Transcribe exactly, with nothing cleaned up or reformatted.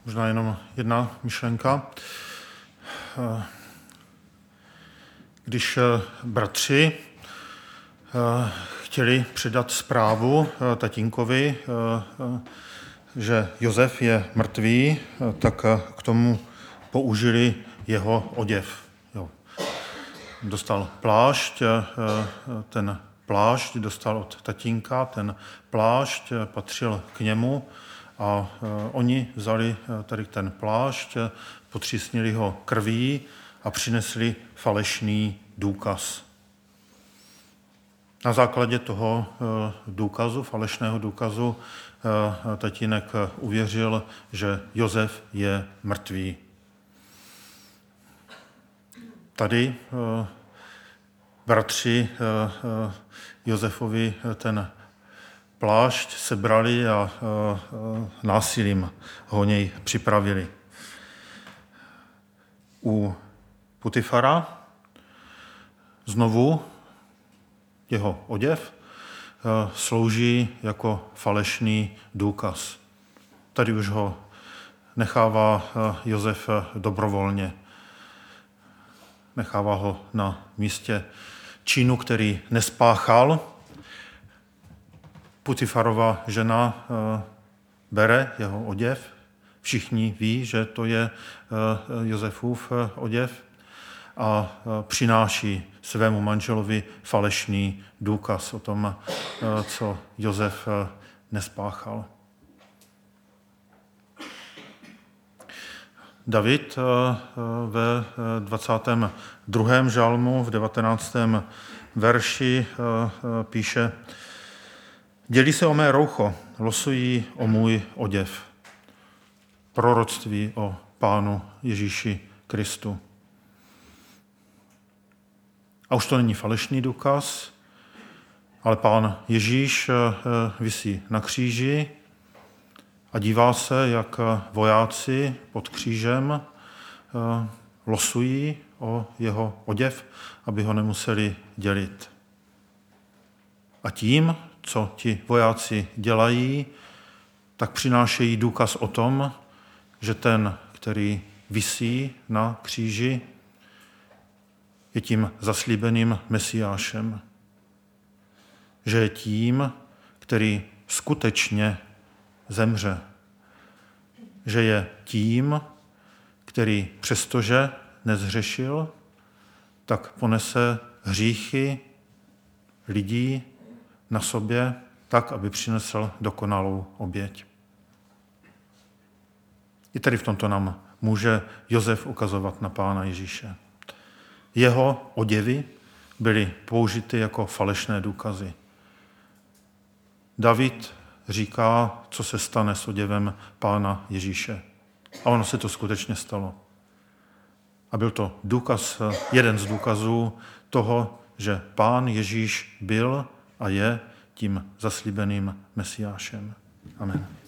Možná jenom jedna myšlenka. Když bratři chtěli předat zprávu tatínkovi, že Josef je mrtvý, tak k tomu použili jeho oděv. Jo. Dostal plášť, ten plášť dostal od tatínka, ten plášť patřil k němu a oni vzali tady ten plášť, potřísnili ho krví a přinesli falešný důkaz. Na základě toho důkazu, falešného důkazu, tatínek uvěřil, že Josef je mrtvý. Tady bratři Josefovi ten plášť sebrali a násilím ho něj připravili. U Putifara znovu jeho oděv slouží jako falešný důkaz. Tady už ho nechává Josef dobrovolně. Nechává ho na místě činu, který nespáchal. Putifarova žena bere jeho oděv. Všichni ví, že to je Josefův oděv a přináší svému manželovi falešný důkaz o tom, co Josef nespáchal. David ve dvacátém druhém žalmu v devatenáctém verši píše: Dělí se o mé roucho, losují o můj oděv. Proroctví o Pánu Ježíši Kristu. A už to není falešný důkaz, ale Pán Ježíš visí na kříži a dívá se, jak vojáci pod křížem losují o jeho oděv, aby ho nemuseli dělit. A tím, co ti vojáci dělají, tak přinášejí důkaz o tom, že ten, který visí na kříži, je tím zaslíbeným Mesiášem. Že je tím, který skutečně zemře. Že je tím, který přestože nezhřešil, tak ponese hříchy lidí na sobě tak, aby přinesl dokonalou oběť. I tady v tomto nám může Josef ukazovat na Pána Ježíše. Jeho oděvy byly použity jako falešné důkazy. David říká, co se stane s oděvem Pána Ježíše. A ono se to skutečně stalo. A byl to důkaz, jeden z důkazů toho, že Pán Ježíš byl a je tím zaslíbeným Mesiášem. Amen.